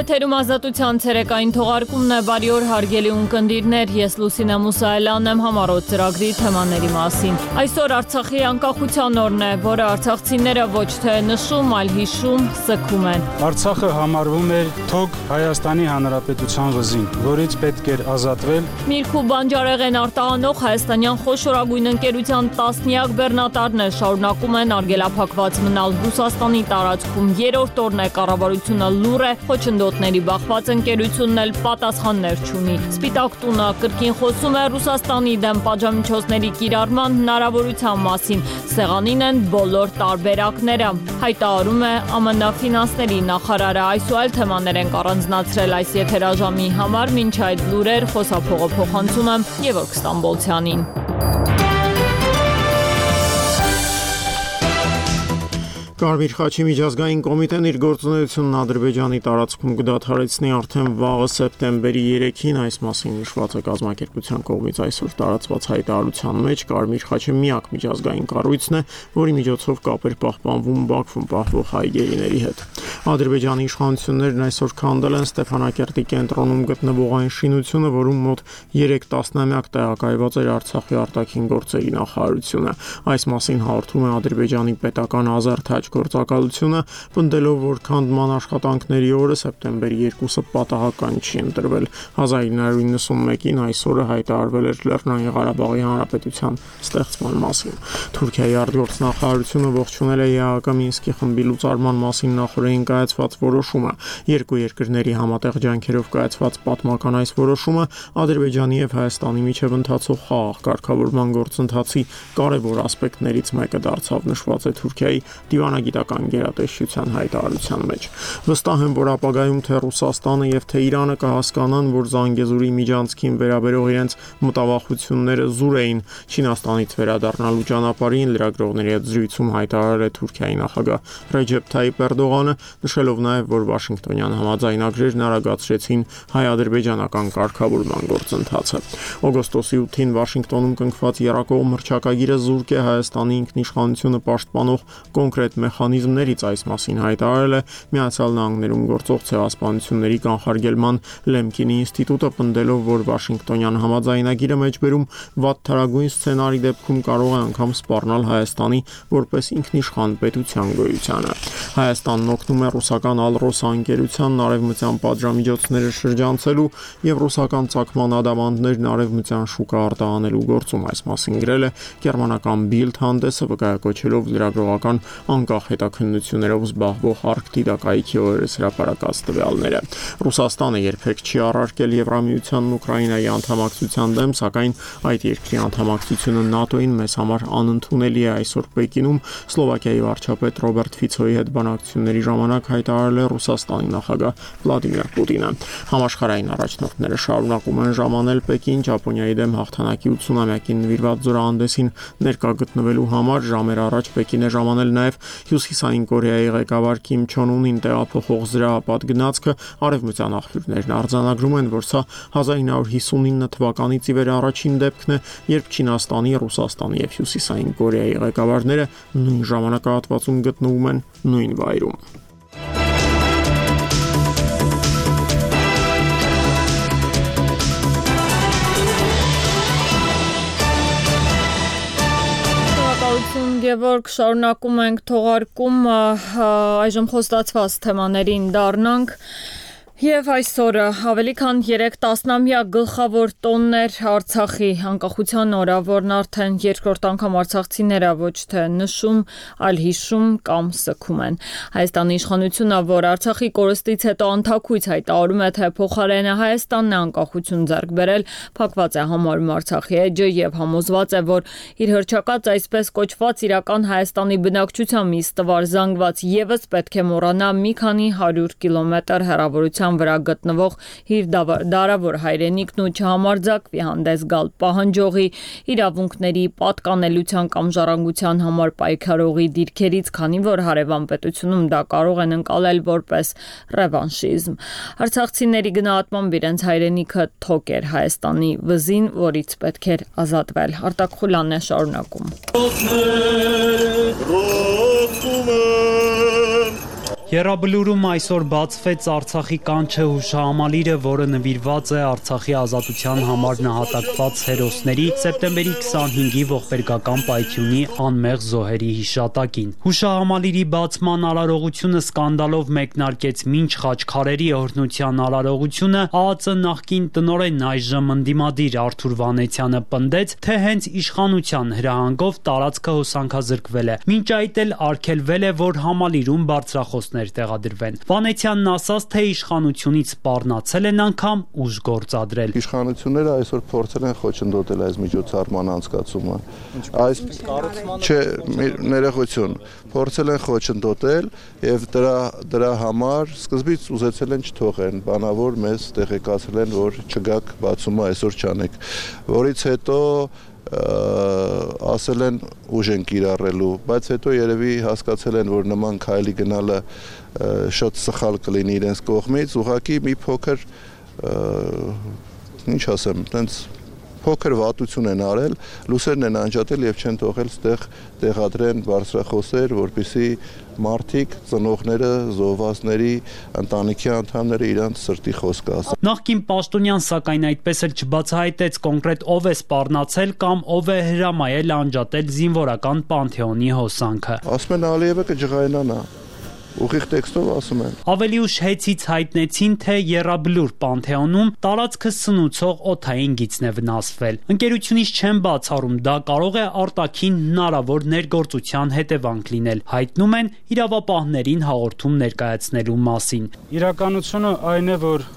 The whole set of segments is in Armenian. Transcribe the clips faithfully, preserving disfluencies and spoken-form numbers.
Եթերում ազատության ցերեկային թողարկումն է, բարի օր հարգելի ունկնդիրներ, ես Լուսինե Մուսայելյանն եմ համառոտ ծրագրի թեմաների մասին։ Այսօր Արցախի անկախության օրն է, որը արցախցիները ոչ թե նշում, այլ հիշում, սգում են։ Արցախը համարվում էր թոք Հայաստանի Հանրապետության վզին, որից պետք էր ազատվել։ Միրգ ու բանջարեղեն արտահանող հայաստանյան խոշորագույն ընկերության տասնյակ բեռնատարներ շարունակում են արգելափակված մնալ Ռուսաստանի տարածքում։ Երրորդ օրն է կառավարությունը լուր է, խոչընդոտների բախված ընկերությունն էլ պատասխաններ չունի։ Սպիտակ տունը կրկին խոսում է Ռուսաստանի դեմ պատժամիջոցների կիրառման հնարավորության մասին։ Սեղանին են բոլոր տարբերակները, հայտարարում է Է Մը Ն ֆինանսների նախարարը։ Այս ու այլ թեմաներ ենք առանձնացրել այս եթերաժամի համար, մինչ այդ լուրեր խոսափողը փոխանցում եմ Գևորգ Ստամբոլցյանին։ Կարմիր խաչի միջազգային կոմիտեն իր գործունեությունն Ադրբեջանի տարածքում կդադարեցնի արդեն վաղը սեպտեմբերի երեքին, այս մասին նշված է կազմակերպության կողմից այսօր տարածված հայտարարության մեջ։ Կարմիր խաչը միակ միջազգային կառույցն է, որի միջոցով կապեր պահպանվում Բաքվում պահվող հայ գերիների հետ։ Ադրբեջանի իշխանություններն այսօր քանդել են Ստեփանակերտի կենտրոնում գտնվող այն շինությունը, որում մոտ երեք տասնամյակ տեղակայված էր Արցախի արտաքին գործերի նախարարությունը։ Այս մասին հաղորդում է Ադրբեջանի պետական ազատ գործակալությունը, պնդելով, որ քանդման աշխատանքների օրը սեպտեմբերի երկուսը պատահական չի ընտրվել։ հազար ինը հարյուր իննսունմեկին այս օրը հայտարարվել էր Լեռնային Ղարաբաղի Հանրապետության ստեղծման մասին։ Թուրքիայի արտգործնախարարությունը ողջունել է Է Ա Կը Մինսկի խմբի լուծարման մասին նախորդին կայացված որոշումը։ Երկու երկրների համատեղ ջանքերով կայացված պատմական այս որոշումը Ադրբեջանի եւ Հայաստանի միջև ընթացող խաղաղ կարգավորման գործընթացի կարևոր ասպեկտներից մեկը դարձավ, նշված է Թուրքիայի դիվանագիտական գերատեսչության հայտարարության մեջ։ Վստահ եմ, որ ապագայում թե Ռուսաստանը եւ թե Իրանը կհասկանան, որ Զանգեզուրի միջանցքին վերաբերող իրենց մտավախությունները զուր էին։ Չինաստանից վերադառնալու ճանապարհին լրագրողների հետ զրույցում հայտարարել է Թուրքիայի նախագահ Ռեջեփ Թայիփ Էրդողանը, նշելով նաեւ, որ Վաշինգտոնյան համաձայնագրերն արագացրեցին հայ-ադրբեջանական կարգավորման գործընթացը։ Օգոստոսի ութին Վաշինգտոնում կնքված եռակողմ հռչակագիրը զուրկ է Հայաստանի ինքնիշխանությունը պաշտպանող կոնկրետ մեխանիզմներից, այս մասին հայտարարել է Միացյալ Նահանգներում գործող ցեղասպանությունների կանխարգելման Լեմկինի ինստիտուտը, պնդելով, որ Վաշինգտոնյան համաձայնագիրը մեջբերում վատթարագույն սցենարի դեպքում կարող է անգամ սպառնալ Հայաստանի որպես ինքնիշխան պետության գոյությանը։ Հայաստանն օգնում է ռուսական Ալրոսա ընկերությանն արևմտյան պատժամիջոցները շրջանցելու եւ ռուսական ցակման ադամանդներն արևմտյան շուկա արտահանելու գործում, այս մասին գրել է գերմանական Bild հանդեսը, վկայակոչելով լրագրողական անկախ հետաքննություններով զբաղվող Արկտիդակայքի օրերս հրապարակած տվյալները։ Ռուսաստանը երբեք չի առարկել Եվրամիությանն Ուկրաինայի անդամակցության դեմ, սակայն այդ երկրի անդամակցությունը ՆԱՏՕ-ին մեզ համար անընդունելի է, այսօր Պեկինում Սլովակիայի վարչապետ Ռոբերտ Ֆիցոյի հետ բանակցությունների ժամանակ հայտարարել է Ռուսաստանի նախագահ Վլադիմիր Պուտինը։ Համաշխարհային առաջնորդները շարունակում են ժամանել Պեկին Ճապոնիայի դեմ հաղթանակի ութսունամյակին նվիրված զորահանդեսին ներկա գտնվելու համար։ Ժամեր առաջ Պեկին է ժամանել նաև Հյուսիսային Կորեայի ղեկավար Կիմ Չոն Ունին տեղափոխող զրահապատ գնացքը։ Արևմտյան աղբյուրներն արձանագրում են, որ սա հազար ինը հարյուր հիսունինը թվականից ի վեր առաջին դեպքն է, երբ Չինաստանի, Ռուսաստանի եւ Հյուսիսային Կորեայի ղեկավարները նույն ժամանակահատվածում գտնվում են նույն վայրում։ Գևորգ, շարունակում ենք թողարկում, այժմ խոստացված թեմաներին դառնանք։ Եվ այսօրը ավելի քան երեք տասնամյակ գլխավոր տոններ Արցախի անկախության օրը, որն արդեն երկրորդ անգամ արցախցիները ոչ թե նշում, այլ հիշում կամ սգում են։ Հայաստանի իշխանությունը, որ Արցախի կորստից հետո անթաքույց հայտարարում է, թե փոխարենը Հայաստանն է անկախություն ձեռք բերել, փակված է համարում Արցախի էջը եւ համոզված է, որ իր հռչակած այսպես կոչված իրական Հայաստանի բնակչության մի ստվար զանգված եւս պետք է մոռանա մի քանի հարյուր կիլոմետր հեռավորության վրա գտնվող իր դարավոր հայրենիքն ու չհամարձակվի հանդես գալ պահանջողի, իրավունքների պատկանելության կամ ժառանգության համար պայքարողի դիրքերից, քանի որ հարևան պետությունում դա կարող են ընկալել որպես ռևանշիզմ։ Արցախցիների գնահատմամբ իրենց հայրենիքը թոք էր Հայաստանի վզին, որից պետք էր ազատվել։ Արտակ Խուլյանն է շարունակում։ Եռաբլուրում այսօր բացվեց Արցախի կանչը հուշահամալիրը, որը նվիրված է Արցախի ազատության համար նահատակված հերոսների սեպտեմբերի քսանհինգի ողբերգական պայթյունի անմեղ զոհերի հիշատակին։ Հուշահամալիրի բացման արարողությունը սկանդալով մեկնարկեց մինչ Խաչքարերի օրհնության արարողությունը ԱԱԾ նախկին տնօրեն այժմ ընդդիմադիր Արթուր Վանեցյանը պնդեց, թե հենց իշխանության հրահանգով տարածքը հոսանքազրկվել է։ Մինչ այդ էլ արգելվել է, որ համալիրում բարձրախոսներ տեղադրվեն։ Վանեցյանն ասաց, թե իշխանությունից սպառնացել են անգամ ուժ գործադրել։ Իշխանությունները այսօր փորձել են խոչընդոտել այս միջոցառման անցկացումը։ Այս չէ, ներողություն, փորձել են խոչընդոտել եւ դրա դրա համար սկզբից ուզեցել են չթողեն, բանավոր մեզ տեղեկացրել են, որ չգաք բացումը այսօր չանեք, որից հետո ասել են ուժ են կիրառելու, բայց հետո երևի հասկացել են, որ նման քայլի գնալը շատ սխալ կլինի իրենց կողմից, ուղղակի մի փոքր ինչ ասեմ, տենց փոքր վատություն են արել, լուսերն են անջատել եւ չեն թողել ստեղ տեղադրեն բարձրախոսեր, որպեսզի մարդիկ, ծնողները, զոհվածների ընտանիքի անդամները իրանց սրտի խոսքը ասեն։ Նախկին պաշտոնյան սակայն այդպես էլ չբացահայտեց կոնկրետ ով է սպառնացել կամ ով է հրամայել անջատել զինվորական Պանթեոնի հոսանքը։ Ասում են Ալիևը կջղայնանա։ Ուղիղ տեքստով ասում են։ Ավելի ուշ հեծից հայտնեցին, թե Եռաբլուր Պանթեոնում տարածքը սնուցող օդային գիծն է վնասվել։ Ընկերությունից չեն բացառում, դա կարող է արտաքին հնարավոր ներգործության հետևանք լինել։ Հայտնում են իրավապահներին հաղորդում ներկայացնելու մասին։ Իրականությունը այն է, որ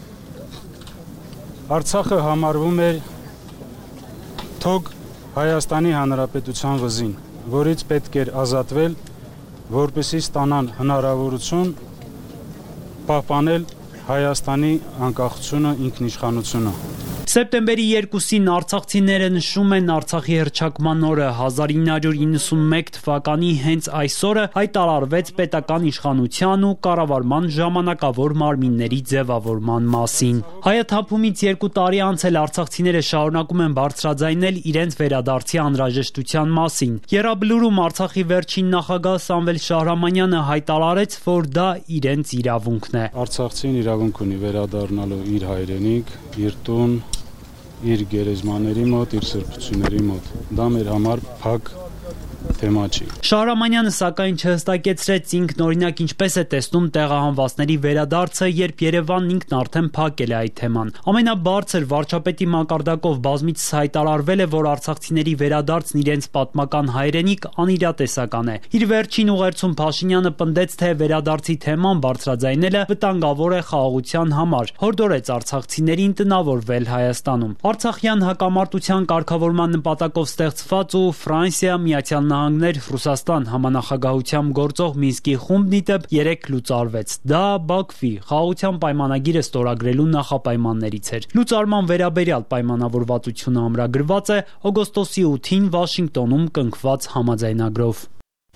Արցախը համարվում էր թոք Հայաստանի Հանրապետության վզին, որից պետք էր ազատվել, որպեսզի ստանան հնարավորություն պահպանել Հայաստանի անկախությունը, ինքնիշխանությունը։ Սեպտեմբերի երկուսին արցախցիները նշում են Արցախի հռչակման օրը։ հազար ինը հարյուր իննսունմեկ թվականի հենց այս օրը հայտարարվեց պետական իշխանության ու կառավարման ժամանակավոր մարմինների ձևավորման մասին։ Հայաթափումից երկու տարի անց էլ արցախցիները շարունակում են բարձրաձայնել իրենց վերադարձի անհրաժեշտության մասին։ Եռաբլուրում Արցախի վերջին նախագահ Սամվել Շահրամանյանը հայտարարեց, որ դա իրենց իրավունքն է։ Արցախցին իրավունք ունի վերադառնալու իր հայրենիք, իր տուն, իր գերեզմաների մոտ, իր սրբությունների մոտ։ Դա մեր համար փակ թեմա չի։ Շահրամանյանը սակայն չհստակեցրեց ինքնօրինակ ինչպես է տեսնում տեղահանվածների վերադարձը, երբ Երևանն ինքն արդեն փակել է այդ թեման։ Ամենաբարձր վարչապետի մակարդակով բազմիցս հայտարարվել է, որ արցախցիների վերադարձն իրենց պատմական հայրենիք անիրատեսական է։ Իր վերջին ուղերձում Փաշինյանը պնդեց, թե վերադարձի թեման բարձրաձայնելը վտանգավոր է խաղաղության համար, հորդորեց արցախցիներին տնավորվել Հայաստանում։ Արցախյան հակամարտության կարգավորման նպատակով ստեղծված ու Ֆրանսիա, Միացյալ Նահանգներ, Ռուսաստան համանախագահությամբ գործող Մինսկի խումբն ի դեպ երեկ լուծարվեց։ Դա Բաքվի խաղաղության պայմանագիրը ստորագրելու նախապայմաններից էր։ Լուծարման վերաբերյալ պայմանավորվածությունը ամրագրված է օգոստոսի ութին Վաշինգտոնում կնքված համաձայնագրով։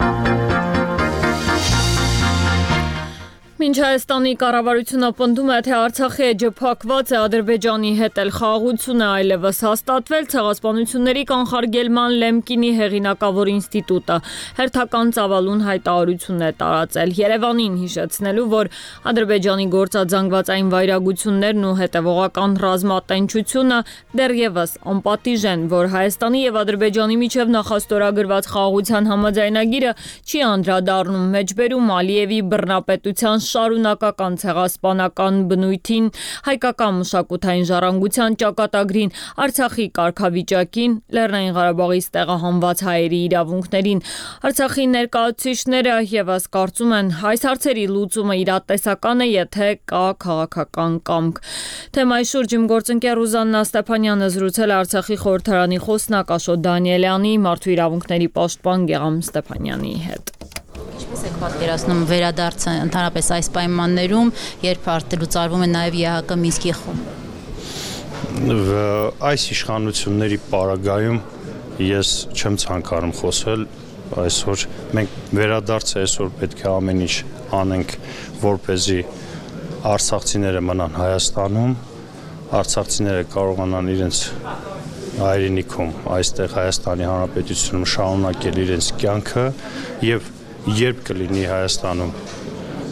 Մինչ Հայաստանի կառավարությունը պնդում է, թե Արցախի էջը փակված է, Ադրբեջանի հետ էլ խաղաղությունը այլևս հաստատվել, Ցեղասպանությունների կանխարգելման Լեմկինի հեղինակավոր ինստիտուտը հերթական ծավալուն հայտարարություն է տարածել Երևանին, հիշեցնելու, որ Ադրբեջանի գործածանգվածային վայրագություններն ու հետևողական ռազմատենչությունը դեռևս անպատիժ են, որ Հայաստանի եւ Ադրբեջանի միջև նախաստորագրված խաղաղության համաձայնագիրը չի անդրադառնում մեջբերում Ալիևի բռնապետության շարունակական ցեղասպանական բնույթին, հայկական մշակութային ժառանգության ճակատագրին, Արցախի կարգավիճակին, Լեռնային Ղարաբաղից տեղահանված հայերի իրավունքներին։ Արցախի ներկայացուցիչները եւս կարծում են, այս հարցերի լուծումը իրատեսական է, եթե կա քաղաքական կամք։ Թեմայի շուրջ իմ գործընկեր Ռուզաննա Ստեփանյանը զրուցել է Արցախի խորհրդարանի խոսնակ Աշոտ Դանիելյանի, Մարդու իրավունքների պաշտպան Գեգամ Ստեփանյանի հետ։ Ինչպես եք պատկերացնում վերադարձը ընդհանրապես այս պայմաններում, երբ արդեն լուծարվում է նաև ԵՀԿ Մինսկի խումբ։ Այս իշխանությունների պարագայում ես չեմ ցանկանում խոսել այսօր։ Մենք վերադարձը այսօր պետք է ամեն ինչ անենք, որպեսզի արցախցիները մնան Հայաստանում, արցախցիները կարողանան իրենց հայրենիքում, այստեղ Հայաստանի Հանրապետությունում շարունակել իրենց կյանքը եւ երբ կլինի Հայաստանում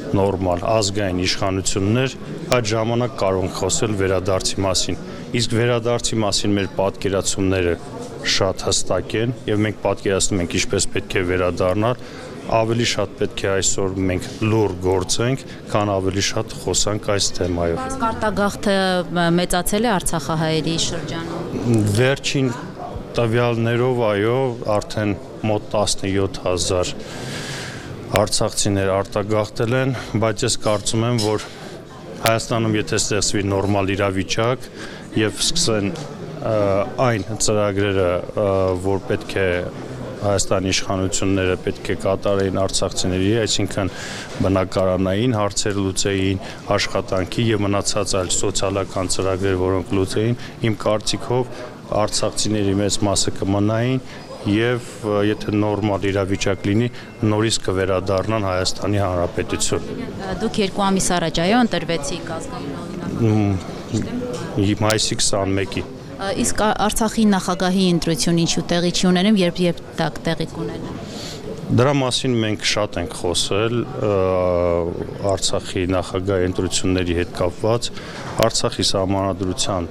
նորմալ ազգային իշխանություններ, այդ ժամանակ կարող են խոսել վերադարձի մասին։ Իսկ վերադարձի մասին մեր պատկերացումները շատ հստակ են եւ մենք պատկերացնում ենք ինչպես պետք է վերադառնալ, ավելի շատ պետք է այսօր մենք լուր գործենք, քան ավելի շատ խոսանք այս թեմայով։ Իսկ արտագաղթը մեծացել է արցախահայերի շրջանում։ Վերջին տվյալներով այո, արդեն մոտ տասնյոթ հազար արցախցիներ արտագաղթել են, բայց ես կարծում եմ, որ Հայաստանում եթե ստեղծվի նորմալ իրավիճակ եւ սկսեն այն ծրագրերը, որ պետք է Հայաստանի իշխանությունները պետք է կատարեին արցախցիների, այսինքն բնակարանային հարցեր լուծեին, աշխատանքի եւ մնացած այլ սոցիալական ծրագրեր, որոնք լուծեին, իմ կարծիքով արցախցիների մեծ մասը կմնային եւ եթե նորմալ իրավիճակ լինի, նորից կվերադառնան Հայաստանի Հանրապետություն։ Դուք երկու ամիս առաջ այո ընտրվեցիք ազգային օրինակ։ Մայիսի քսանմեկի։ Իսկ Արցախի նախագահի ընտրությունը ինչու տեղի չի ունենում, երբ երբ դա տեղի կունենա։ Դրա մասին մենք շատ ենք խոսել Արցախի նախագահի ընտրությունների հետ կապված, Արցախի սահմանադրության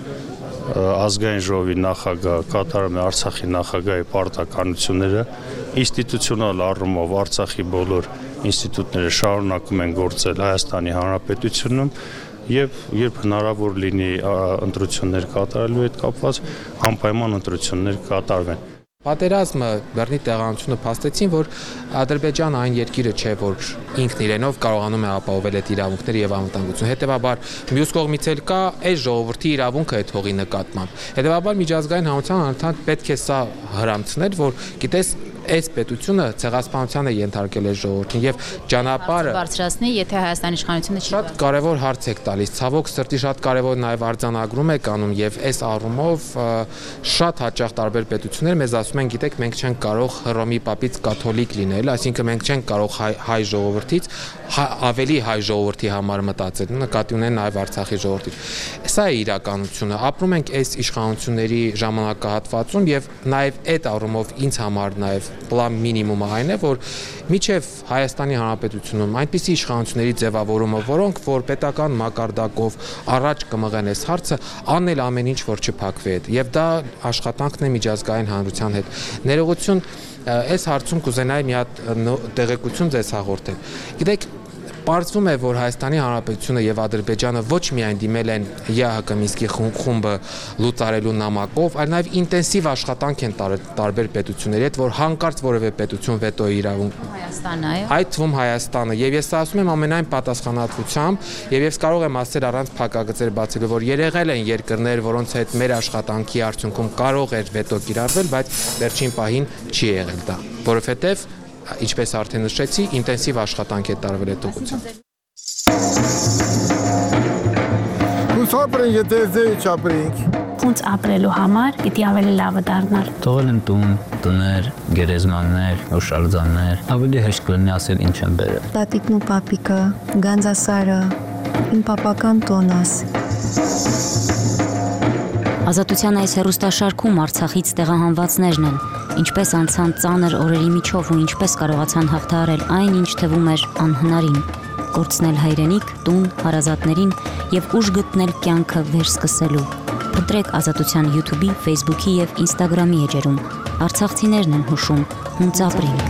ազգային ժողովի նախագահ կատարում է Արցախի նախագահի պարտականությունները, ինստիտուցիոնալ առումով Արցախի բոլոր ինստիտուտները շարունակում են գործել Հայաստանի Հանրապետությունում եւ երբ հնարավոր լինի ընտրություններ կատարելու հետ կապված, անպայման ընտրություններ կատարվեն։ Պատերազմը Բեռնի տեղանությունը փաստեցին, որ Ադրբեջանը այն երկիրը չէ, որ ինքն իրենով կարողանում է ապահովել այդ իրավունքները եւ անվտանգությունը։ Հետեւաբար մյուս կողմից էլ կա այս ժողովրդի իրավունքը այդ հողի նկատմամբ։ Հետեւաբար միջազգային հանրության անդամ պետք է սա հրամցնել, որ գիտես այս պետությունը ցեղասպանության է ենթարկել այս ժողովրդին եւ ճանապարհը բարձրացնի, եթե Հայաստանի իշխանությունը չի։ Շատ կարևոր հարց եք տալիս։ Ցավոք սրտի շատ կարևոր նաեւ արձանագրում եք անում եւ այս առումով շատ հաճախ տարբեր պետություններ մեզ ասում են, գիտեք, մենք չենք կարող Հռոմի պապից կաթոլիկ լինել, այսինքն մենք չենք կարող հայ, հայ ժողովրդից ավելի հայ ժողովրդի համար մտածել, նկատի ունեն նաեւ Արցախի ժողովրդի։ Սա է իրականությունը։ Ապրում ենք այս իշխանությունների ժամանակահատվածում եւ նաեւ այդ առումով ինձ համար նաեւ պլան մինիմումը այն է, որ միջև Հայաստանի Հանրապետությունում այնպիսի իշխանությունների ձևավորումը, որոնք որ պետական մակարդակով առաջ կմղեն այս հարցը, անել ամեն ինչ, որ չփակվի այդ։ Եվ դա աշխատանքն է միջազգային հանրության հետ։ Ներողություն, այս հարցում կուզենայի մի հատ տեղեկություն ձեզ հաղորդել։ Գիտեք, պարզվում է, որ Հայաստանի Հանրապետությունը եւ Ադրբեջանը ոչ միայն դիմել են ԵԱՀԿ Մինսկի խումբը լուծարելու նամակով, այլ նաեւ ինտենսիվ աշխատանք են տարբեր պետությունների հետ, որ հանկարծ որևէ պետություն վետոյի իրավունք Հայաստանը, այո։ Այդ թվում Հայաստանը, եւ ես ասում եմ ամենայն պատասխանատվությամբ, եւ ես կարող եմ ասել առանց փակագծեր բացելու, որ երեղել են երկրներ, որոնց հետ մեր աշխատանքի արդյունքում կարող էր վետո կիրառվել, բայց վերջին պահին չի եղել դա, որովհետեւ ինչպես արդեն նշեցի, ինտենսիվ աշխատանք է տարվել այդ ուղղությամբ։ Ոնց ապրենք, եթե ձեզ չապրենք։ Ոնց ապրելու համար պիտի ավելի լավը դառնալ։ Թողել են տուն, տներ, գերեզմաններ, հուշարձաններ, ավելի հեշտ կլինի ասել ինչ են բերել։ Տատիկն ու պապիկը, Գանձասարը, իմ պապական տոնս։ Ազատության այս հեռուստաշարքում Արցախից տեղահանվածներն են, ինչպես անցան ծանր օրերի միջով ու ինչպես կարողացան հաղթահարել այն, ինչ թվում էր անհնարին, կորցնել հայրենիք, տուն, հարազատներին եւ ուժ գտնել կյանքը վերսկսելու։ Փնտրեք Ազատության YouTube-ի, Facebook-ի եւ Instagram-ի էջերում։ Արցախցիներն են հուշում, հունց ապրենք։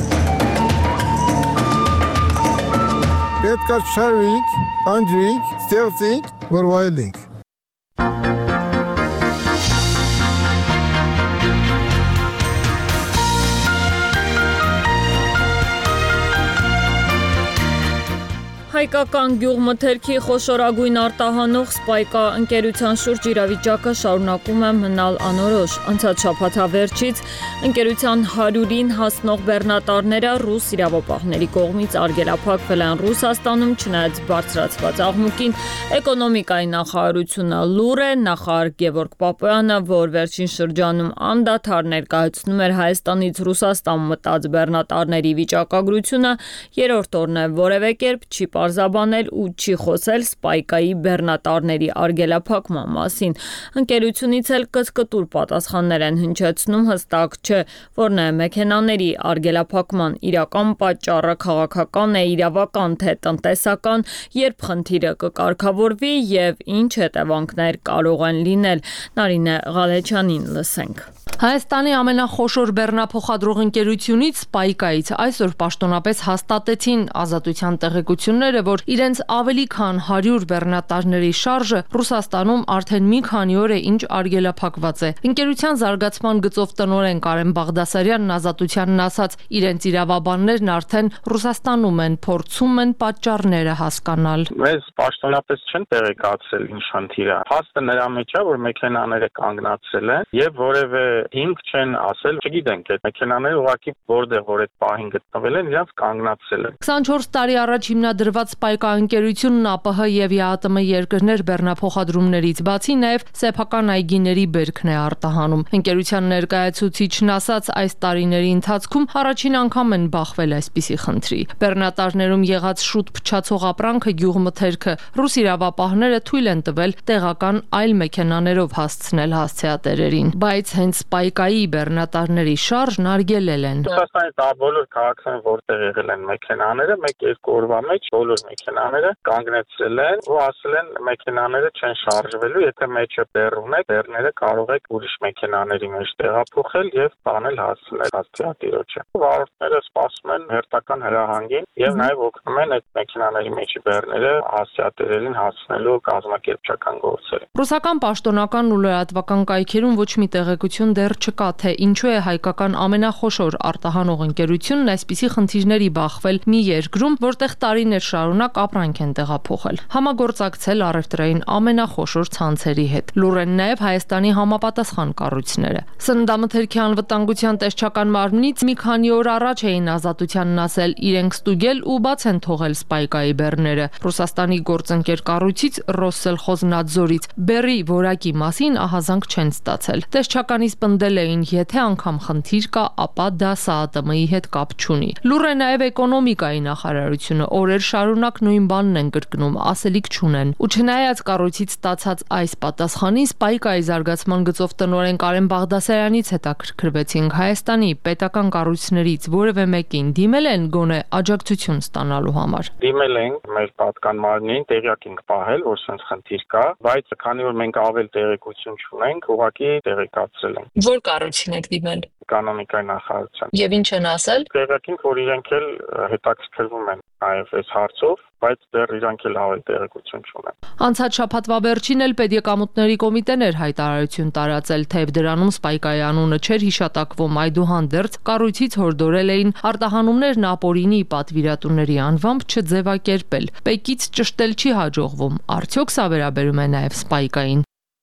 Պետք է շարվենք, անջրենք, ստեղծենք, որ վայելենք։ Հայկական գյուղմթերքի խոշորագույն արտահանող Սպայկա ընկերության շուրջ իրավիճակը շարունակում է մնալ անորոշ։ Անցած շաբաթավերջից ընկերության հարյուրին հասնող բեռնատարները ռուս իրավապահների կողմից արգելափակվել են Ռուսաստանում, չնայած բարձրացված աղմուկին։ Էկոնոմիկայի նախարարությունը լուր է, նախարար Գևորգ Պապոյանը, որ վերջին շրջանում անդադար ներկայացնում էր Հայաստանից Ռուսաստան մտած բեռնատարների վիճակագրությունը, երրորդ օրն է որևէ կերպ չի պարզել պարզաբանել ու չի խոսել Սպայկայի բեռնատարների արգելափակման մասին։ Ընկերությունից էլ կծկտուր պատասխաններ են հնչեցնում, հստակ չէ, որն է մեքենաների արգելափակման իրական պատճառը, քաղաքական է, իրավական թե տնտեսական, երբ խնդիրը կկարգավորվի եւ ինչ հետևանքներ կարող են լինել։ Նարինե Ղալեչյանին լսենք։ Հայաստանի ամենախոշոր բեռնափոխադրող ընկերությունից Սպայկայից այսօր պաշտոնապես հաստատեցին Ազատության տեղեկությունները, որ իրենց ավելի քան հարյուր բեռնատարների շարժը Ռուսաստանում արդեն մի քանի օր է ինչ արգելափակված է։ Ընկերության զարգացման գծով տնօրեն Կարեն Բաղդասարյանն Ազատությանն ասաց, իրենց իրավաբաններն արդեն Ռուսաստանում են, փորձում են պատճառները հասկանալ։ Մեզ պաշտոնապես չեն տեղեկացրել ինչ խնդիրը։ Փաստը նրա մեջ է, որ մեքենաները կանգնացել են եւ որևէ հիմք չեն ասել, չգիտենք, այդ մեքենաները ուղղակի որտեղ որ այդ պահին գտնվել են, իրենց կանգնացել են։ քսանչորս տարի առաջ հիմնադրված Սպայկա ընկերությունն ԱՊՀ եւ ԵԱՏՄ երկրներ բեռնափոխադրումներից բացի նաեւ սեփական այգիների բերքն է արտահանում։ Ընկերության ներկայացուցիչն ասաց, այս տարիների ընթացքում առաջին անգամ են բախվել այսպիսի խնդրի։ Բեռնատարներում եղած շուտ փչացող ապրանքը գյուղմթերքը ռուս իրավապահները թույլ են տվել տեղական այլ մեքենաներով հասցնել հասցեատերերին, բայց հենց Սպայկայի բեռնատարների շարժն արգելել են։ Ռուսաստանի բոլոր քաղաքներում որտեղ եղել են մեքենաները, մեկ-երկու օրվա մեջ բոլոր մեքենաները կանգնեցրել են ու ասել են մեքենաները չեն շարժվելու, եթե մեջը բեռ ունեք, բեռները կարող եք ուրիշ մեքենաների մեջ տեղափոխել եւ տանել հասցնել հասցեատիրոջը։ Վարորդները սպասում են հերթական հրահանգին եւ նաեւ օգնում են այդ մեքենաների մեջի բեռները հասցեատերերին հասցնելու կազմակերպչական գործերը։ Ռուսական պաշտոնական ու լրատվական կայքերում ոչ մի տեղեկություն դեռ չկա, թե ինչու է հայկական ամենախոշոր արտահանող ընկերությունն այսպիսի խնդիրների բախվել մի երկրում, որտեղ տարիներ շարունակ ապրանք են տեղափոխել, համագործակցել առևտրային ամենախոշոր ցանցերի հետ։ Լուր են նաև Հայաստանի համապատասխան կառույցները։ Սննդամթերքի անվտանգության տեսչական մարմնից մի քանի օր առաջ էին Ազատությանն ասել, իրենք ստուգել ու բաց են թողել Սպայկայի բեռները։ Ռուսաստանի գործընկեր կառույցից Ռոսսելխոզնադզորից բեռի որակի մասին ահազանգ չեն ստացել։ Տեսչականից պնդել էին, եթե անգամ խնդիր կա, ապա դա ՍԱԱՏՄ-ի հետ կապ չունի։ Լուր է նաև էկոնոմիկայի նախարարությունը, օրեր շարունակ նույն բանն են կրկնում, ասելիք չունեն։ Ու չնայած կառույցից ստացած այս պատասխանին, Սպայկայի զարգացման գծով տնօրեն Կարեն Բաղդասարյանից հետաքրքրվեցինք Հայաստանի պետական կառույցներից որևէ մեկին դիմել են գոնե աջակցություն ստանալու համար։ Դիմել ենք մեր պատկան մարմնին, տեղյակ ենք պահել, որ sense խնդիր կա, բայց քանի որ մենք ավել տեղեկություն չունենք, ուղղակի տեղեկացրել ենք։ Որ կառույցին եք դիմել։ Էկոնոմիկայի նախարարության։ Եվ ինչ են ասել։ Տեղյակին, որ իրենք էլ հետաքրքրվում են այև այս հարցով, բայց դեռ իրենք էլ ավել տեղեկություն չունեն։ Անցած շաբաթվա վերջին էլ Պետեկամուտների կոմիտեն էր հայտարարություն տարածել, թեև դրանում Սպայկայի անունը չէր հիշատակվում, այդուհանդերձ կառույցից հորդորել էին արտահանումներն ապօրինի պատվիրատուների անվամբ չձևակերպել։ Պեկից ճշտել չի հաջողվում։ Արդյոք սա վերաբերում է նաև Սպայկային։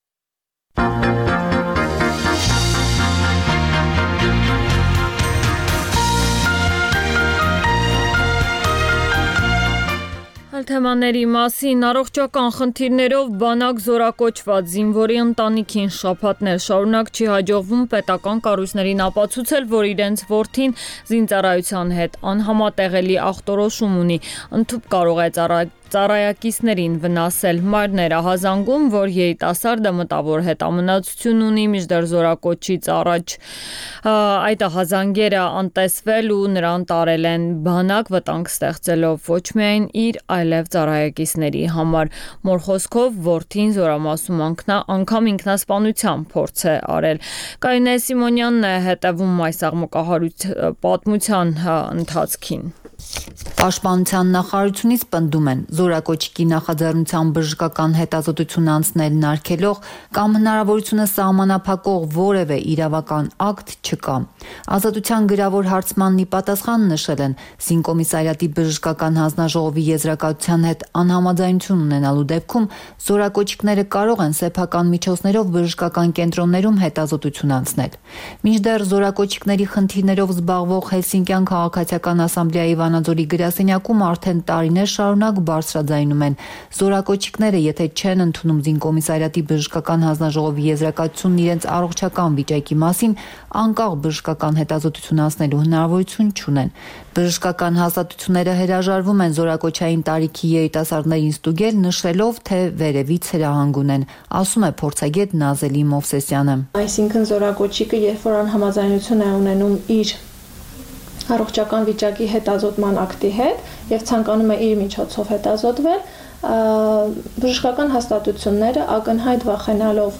Թեմաների մասին առողջական խնդիրներով բանակ զորակոչված զինվորի ընտանիքին շաբաթներ շարունակ չի հաջողվում պետական կառույցներին ապացուցել, որ իրենց որդին զինծառայության հետ անհամատեղելի ախտորոշում ունի, ընդհանուր կարող է ծառայել ծառայակիցներին վնասել։ Մայրն էր ահազանգում, որ երիտասարդը մտավոր հետամնացություն ունի, մինչդեռ զորակոչից առաջ այդ ահազանգերը անտեսվել ու նրան տարել են բանակ վտանգ ստեղծելով ոչ միայն իր, այլև ծառայակիցների համար։ Մոր խոսքով որդին զորամասում անգամ ինքնասպանության փորձ է արել։ Կարինե Սիմոնյանն է հետևում այս աղմկահարույց պատմության ընթացքին։ Պաշտպանության նախարարությունից պնդում են, զորակոչիկի նախաձեռնությամբ բժշկական հետազոտություն անցնելն արգելող կամ հնարավորությունը սահմանափակող որևէ իրավական ակտ չկա։ Ազատության գրավոր հարցմանն ի պատասխան նշել են Զինկոմիսարիատի բժշկական հանձնաժողովի եզրակացության հետ անհամաձայնություն ունենալու դեպքում զորակոչիկները կարող են սեփական միջոցներով բժշկական կենտրոններում հետազոտություն անցնել։ Մինչդեռ զորակոչիկների խնդիրներով զբաղվող Հելսինկյան քաղաքացիական ասամբլեայի Վանաձորի գրասենյակում արդեն տարիներ շարունակ բարձրաձայնում են. զորակոչիկները, եթե չեն ընդունում զինկոմիսարիատի բժշկական հանձնաժողովի եզրակացությունն իրենց առողջական վիճակի մասին, անկախ բժշկական հետազոտություն անցնելու հնարավորություն չունեն։ Բժշկական հաստատությունները հրաժարվում են զորակոչային տարիքի երիտասարդներին ստուգել, նշելով, թե վերևից հրահանգ ունեն, ասում է փորձագետ Նազելի Մովսեսյանը։ Այսինքն զորակոչիկը, երբ որ անհամաձայնություն է ունենում իր առողջական վիճակի հետազոտման ակտի հետ եւ ցանկանում է իր միջոցով հետազոտվել, բժշկական հաստատությունները ակնհայտ վախենալով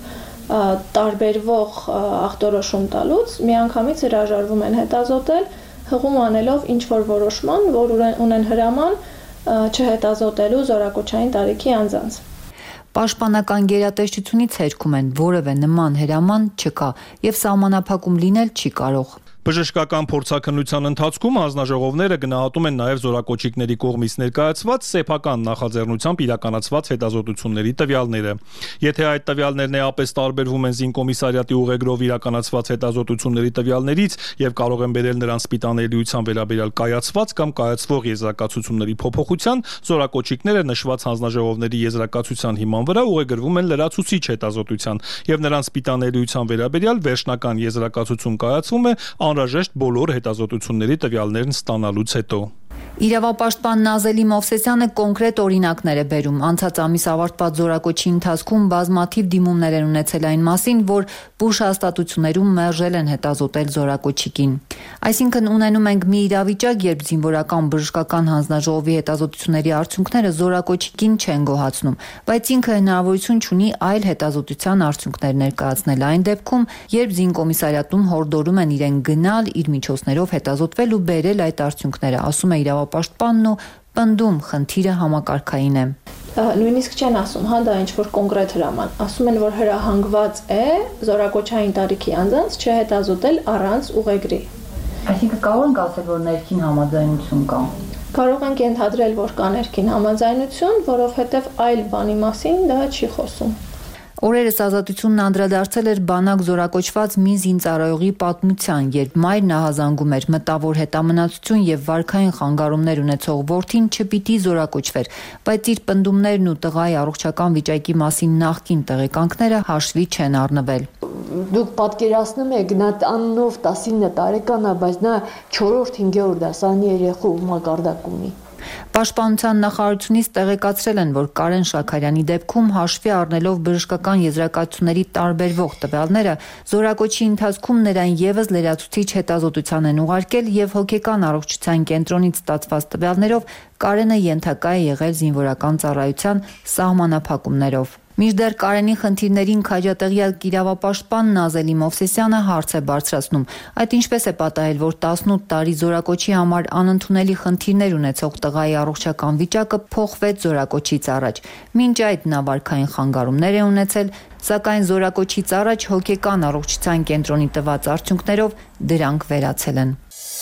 տարբերվող ախտորոշում տալուց միանգամից հրաժարվում են հետազոտել, հղում անելով ինչ-որ որոշման, որ ունեն հրաման չհետազոտելու զորակոչային տարիքի անձանց։ Պաշտպանական գերատեսչությունից հերքում են, որևէ նման հրաման չկա եւ սահմանափակում լինել չի կարող։ Բժշկական փորձաքննության ընթացքում հանձնաժողովները գնահատում են նաև զորակոչիկների կողմից ներկայացված սեփական նախաձեռնությամբ իրականացված հետազոտությունների տվյալները։ Եթե այդ տվյալներն էապես տարբերվում են զինկոմիսարիատի ուղեգրով իրականացված հետազոտությունների տվյալներից եւ կարող են բերել նրանց սպիտանելիության վերաբերյալ կայացված կամ կայացվող եզրակացությունների փոփոխության, զորակոչիկները նշված հանձնաժողովների եզրակացության հիման վրա ուղեգրվում են լրացուցիչ հետազոտության եւ նրանց սպիտանելիության վերաբերյալ վերջնական եզրակացություն կայացվում է անհրաժեշտ բոլոր հետազոտությունների տվյալներն ստանալուց հետո։ Իրավապաշտպան Նազելի Մովսեսյանը կոնկրետ օրինակներ է բերում։ Անցած ամիս ավարտված զորակոչի ընթացքում բազմաթիվ դիմումներ են ունեցել այն մասին, որ բուժ հաստատություններում մերժել են հետազոտել զորակոչիկին։ Այսինքն ունենում ենք մի իրավիճակ, երբ զինվորական բժշկական հանձնաժողովի հետազոտությունների արդյունքները զորակոչիկին չեն գոհացնում, բայց ինքը հնարավորություն չունի այլ հետազոտության արդյունքներ ներկայացնել այն դեպքում, երբ զինկոմիսարիատում հորդորում են իրեն գնալ իր միջոցներով հետազոտվել ու բերել այդ արդյունքները, ասում է իրավապաշտպանն ու պնդում խնդիրը համակարգային է։ Նույնիսկ չեն ասում, հա դա ինչ-որ կոնկրետ հրաման, ասում են, որ հրահանգված է զորակոչային տարիքի անձանց չհետազոտել առանց ուղեգրի։ Այսինքն կարող ենք ասել, որ ներքին համաձայնություն կա։ Կարող ենք ենթադրել, որ կա ներքին համաձայնություն, որովհետև այլ բանի մասին դա չի խոսում։ Օրերս Ազատությունն անդրադարձել էր բանակ զորակոչված մի զինծառայողի պատմության, երբ մայրն ահազանգում էր մտավոր հետամնացություն եւ վարքային խանգարումներ ունեցող որդին չպիտի զորակոչվեր, բայց իր պնդումներն ու տղայի առողջական վիճակի մասին նախկին տեղեկանքները հաշվի չեն առնվել։ Դուք պատկերացնում եք, նա աննով տասինը տարեկան է, բայց նա չորրորդ-հինգերորդ դասարանի երեխու մակարդակ ունի։ Պաշտպանության նախարարությունից տեղեկացրել են, որ Կարեն Շաքարյանի դեպքում հաշվի առնելով բժշկական եզրակացությունների տարբերվող տվյալները, զորակոչի ընթացքում նրան եւս լրացուցիչ հետազոտության են ուղարկել եւ հոգեկան առողջության կենտրոնից ստացված տվյալներով Կարենը ենթակա է եղել զինվորական ծառայության սահմանափակումներով։ Մինչդեռ Կարենի խնդիրներին քաջատեղյալ իրավապաշտպան Նազելի Մովսեսյանը հարց է բարձրացնում. այդ ինչպես է պատահել, որ տասնութ տարի զորակոչի համար անընդունելի խնդիրներ ունեցող տղայի առողջական վիճակը փոխվեց զորակոչից առաջ։ Մինչ այդ նա վարքային խանգարումներ է ունեցել, սակայն զորակոչից առաջ հոգեկան առողջության կենտրոնի տված արդյունքներով դրանք վերացել են։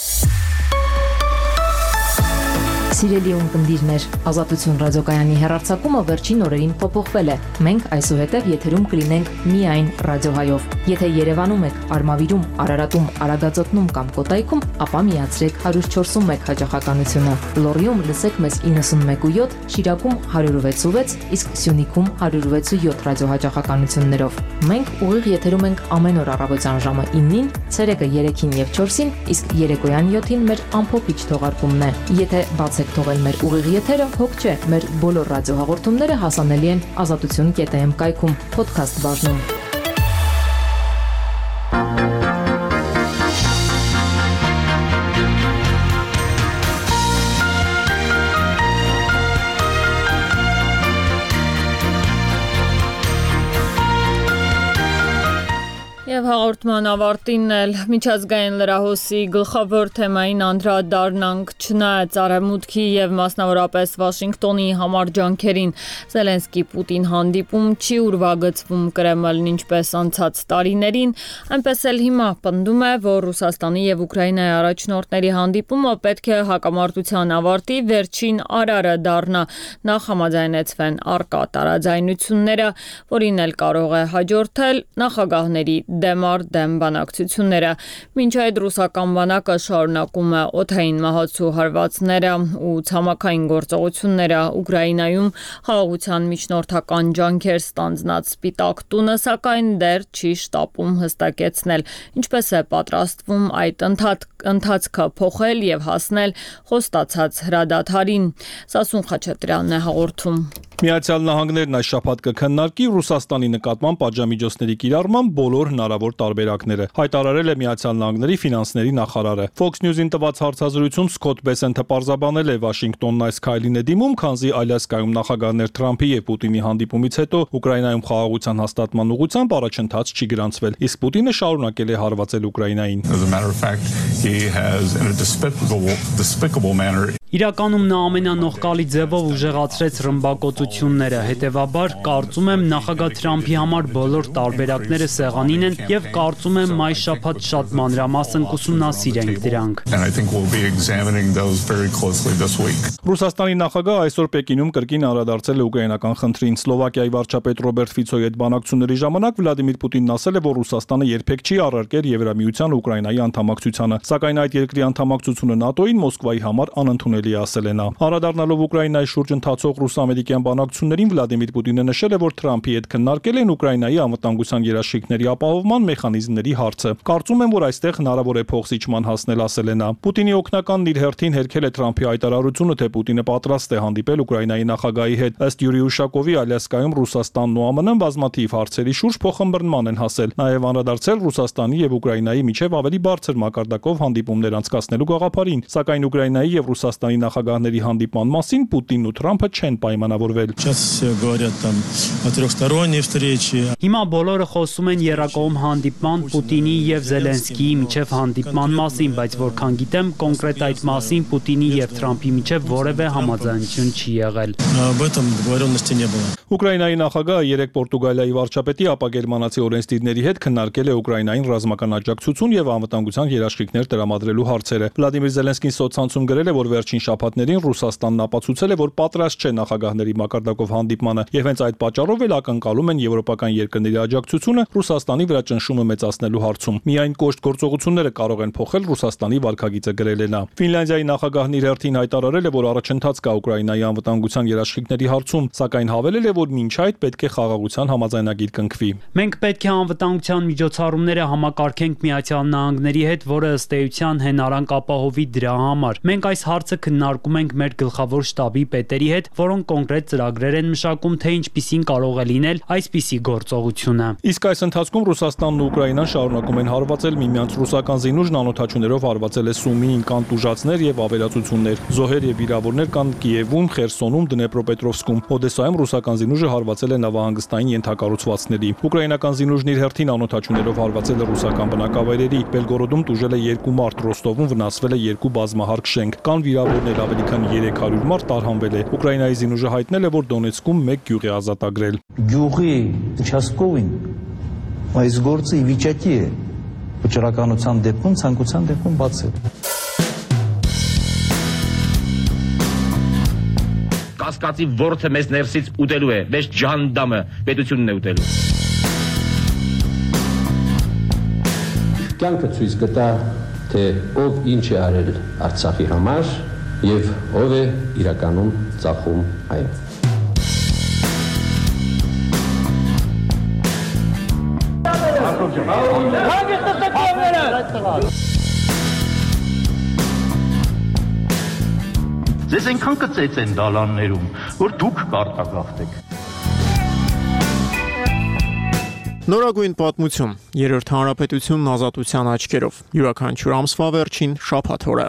Սիրելի ունկնդիրներ, Ազատություն ռադիոկայանի հեռարձակումը վերջին օրերին փոփոխվել է։ Մենք այսուհետև եթերում կլինենք միայն ռադիոհայով։ Եթե Երևանում եք, Արմավիրում, Արարատում, Արագածոտնում կամ Կոտայքում, ապա միացրեք հարյուր չորսունմեկ հաճախականությունը։ Լոռիում լսեք մեզ իննսունմեկ ու յոթ, Շիրակում հարյուր վեց ու վեց, իսկ Սյունիքում հարյուր վեց ու յոթ ռադիոհաճախականություններով։ Մենք ուղիղ եթերում ենք ամեն օր առավոտյան ժամը իննին, ցերեկը երեքին եւ չորսին, իսկ երեկոյան յոթին մեր ամփոփիչ թողարկումն է։ Եթե բաց թողել մեր ուղիղ եթերը, հոգ չէ, մեր բոլոր ռադիոհաղորդումները հասանելի են ազատություն կետ էմ կայքում, podcast բաժնում։ Եվ հաղորդման ավարտին էլ միջազգային լրահոսի գլխավոր թեմային անդրադառնանք չնայած Արևմուտքի եւ մասնավորապես Վաշինգտոնի համար ջանքերին Զելենսկի-Պուտին հանդիպում չի ուրվագծվում Կրեմլն ինչպես անցած տարիներին, այնպես էլ հիմա պնդում է, որ Ռուսաստանի եւ Ուկրաինայի առաջնորդների հանդիպումը պետք է հակամարտության ավարտի վերջին արարը դառնա, նախ համաձայնեցվեն առկա տարաձայնությունները, որին էլ կարող է հաջորդել նախագահների դեմ համարդ դեմ բանակցությունները։ Մինչ այդ ռուսական բանակը շարունակում է օդային մահացու հարվածները ու ցամաքային գործողությունները Ուկրաինայում խաղաղության միջնորդական ջանքեր ստանձնած Սպիտակ տունը, սակայն դեռ չի շտապում հստակեցնել ինչպես է պատրաստվում այդ ընթացքը փոխել եւ հասնել խոստացած հրադադարին։ Սասուն Խաչատրյանն է հաղորդում։ Միացյալ Նահանգներն այս շաբաթ կքննարկի Ռուսաստանի նկատմամբ պատժամիջոցների կիրառման բոլոր հնարավոր տարբերակները, հայտարարել է Միացյալ Նահանգների ֆինանսների նախարարը։ Fox News-ին տված հարցազրույցում Սքոթ Բեսենթը պարզաբանել է Վաշինգտոնն այս քայլին է դիմում, քանզի Ալյասկայում նախագահներ Թրամփի եւ Պուտինի հանդիպումից հետո Ուկրաինայում խաղաղության հաստատման ուղղությամբ առաջընթաց չի գրանցվել, իսկ Պուտինը շարունակել է հարվածել Ուկրաինային։ Իրականում նա ամենանողկալի ձևով ուժեղացրեց ռմբակոծությունները, հետևաբար կարծում եմ նախագահ Թրամփի համար բոլոր տարբերակները սեղանին են եւ կարծում եմ այս շաբաթ շատ մանրամասն կուսումնասիրենք դրանք։ Ռուսաստանի նախագահը այսօր Պեկինում կրկին անդրադարձել է ուկրաինական խնդրին։ Սլովակիայի վարչապետ Ռոբերտ Ֆիցոյի հետ բանակցությունների ժամանակ Վլադիմիր Պուտինն ասել է, որ Ռուսաստանը երբեք չի առարկել Եվրամիության Ուկրաինայի անդամակցությանը, սակայն այդ երկրի անդամակցությունը ՆԱՏՕ-ին Մոսկվայի համար անընդունելի ասել է նա։ Անդրադառնալով Ուկրաինայի շուրջ ընթացող ռուս-ամերիկյան բանակցություններին Վլադիմիր Պուտինը նշել է, որ Թրամփի հետ քննարկել են Ուկրաինայի անվտանգության երաշխիքների ապահովման մեխանիզմների հարցը։ Կարծում եմ, որ այստեղ հնարավոր է փոխզիջման հասնել, ասել է նա։ Պուտինի օգնականն իր հերթին հերքել է Թրամփի հայտարարությունը, թե Պուտինը պատրաստ է հանդիպել Ուկրաինայի նախագահի հետ։ Ըստ Յուրի Ուշակովի, Ալյասկայում Ռուսաստանն ու ԱՄՆ-ն բազմաթիվ հարցերի շուրջ փոխըմբռնման են հասել, նաև անդրադարձել Ռուսաստանի եւ Ուկրաինայի միջև ավելի բարձր մակարդակով հանդիպումներ անցկացնելու գաղափարին, սակայն Ուկրաինայի եւ Ռուսաստանի նախագահների հանդիպման մասին Պուտինն ու Թրամփը չեն պայմանավորվել։ Հիմա բոլորը խոսում են եռակողմ հանդիպման Պուտինի եւ Զելենսկիի միջև հանդիպման մասին, բայց որքան գիտեմ, կոնկրետ այդ մասին Պուտինի եւ Թրամփի միջև որևէ համաձայնություն չի եղել։ Ուկրաինայի նախագահը երեք Պորտուգալիայի վարչապետի ապագերմանացի օրենսդիրների հետ քննարկել է Ուկրաինային ռազմական աջակցություն եւ անվտանգության երաշխիքներ տրամադրելու հարցերը։ Վլադիմիր Զելենսկին սոցցանցում գրել է, որ վերջին շաբաթներին Ռուսաստանն ապացուցել է, որ պատրաստ չէ նախագահների մակարդակով հանդիպմանը, եւ հենց այդ պատճառով էլ ակնկալում են եվրոպական երկրների աջակցությունը Ռուսաստանի վրա ճնշումը մեծացնելու հարցում։ Միայն կոշտ գործողությունները կարող են փոխել Ռուսաստանի վարքագիծը, գրել է նա։ Ֆինլանդիայի նախագահն իր հերթին հայտարարել է, որ առաջընթաց կա Ուկրաինայի անվտանգության երաշխիքների հարցում, սակայն հավելել է, որ մինչ այդ պետք է խաղաղության համաձայնագիր կնքվի։ Մենք պետք է անվտանգության միջոցառումները համակարգենք Միացյալ Նահանգների հետ, որը ըստ էության հենարան կապահովի դրա համար։ Մենք այս հարցը քննարկում ենք մեր գլխավոր շտաբի պետերի հետ, որոնք կոնկրետ ծրագրեր են մշակում, թե ինչպիսին կարող է լինել այսպիսի գործողությունը։ Իսկ այս ընթացքում Ռուսաստանն ու Ուկրաինան շարունակում են հարվածել միմյանց։ Ռուսական զինուժն անօդաչուներով հարվածել է Սումիին, կան տուժածներ եւ ավերածություններ։ Զոհեր եւ վիրավորներ կան Կիևում, Խերսոնում, Դնեպրոպետրովսկում։ Օդեսայում ռուսական զինուժը հարվածել է նավահանգստային ենթակառուցվածքների։ Ուկրաինական զինուժն իր հերթին անօդաչուներով հարվածել է ռուսական բնակավայրերի։ Բելգորոդում տուժել է երկու մարդ, Ռոստովում վնասվել է երկու բազմահարկ շենք։ Կան վիրավորներ, ավելի քան երեք հարյուր մարդ տարհանվել է։ Ուկրաինայի զինուժը հայտնել է, որ Դոնեցկում մեկ գյուղ է ազատագրել։ Գյուղի участковին այս գործը ի վիճակի է վճռականության դեպքում, ցանկության դեպքում բացել։ Կասկածի ворթը մեզ ներսից ուտելու է, մեզ ջանդամը պետությունն է ուտելու։ Կյանքը ցույց կտա, թե ով ինչ է արել Արցախի համար եւ ով է իրականում ծախում այն։ Ձեզ այնքան կծեց են դալաններում, որ դուք կարտագաղթեք։ Նորագույն պատմություն, երրորդ հանրապետությունն ազատության աչքերով, յուրաքանչյուր ամսվա վերջին շաբաթ օրը։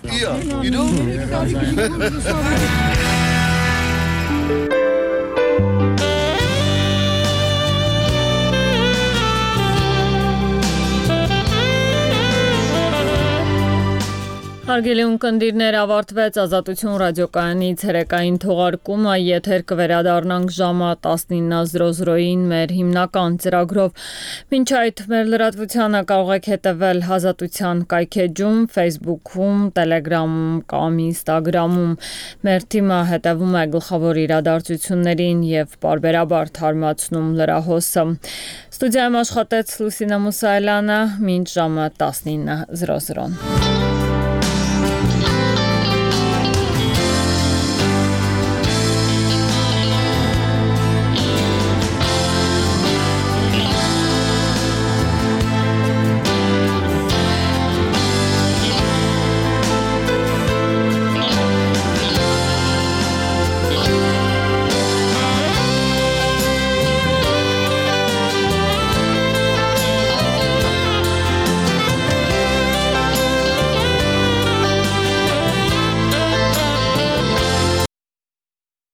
Հարգելի ունկնդիրներ, ավարտվեց Ազատություն ռադիոկայանի ցերեկային թողարկումը, եթեր կվերադառնանք ժամը տասնինը զրո զրոյին մեր հիմնական ծրագրով։ Մինչ այդ մեր լրատվությանը կարող եք հետևել Ազատության կայքեջում, Facebook-ում, Telegram-ում կամ Instagram-ում։ Մեր թիմը հետևում է գլխավոր իրադարձություններին եւ պարբերաբար թարմացնում լրահոսը։ Ստուդիայում աշխատեց Լուսինա Մուսայելյանը, մինչ ժամը տասնինը զրո զրոն։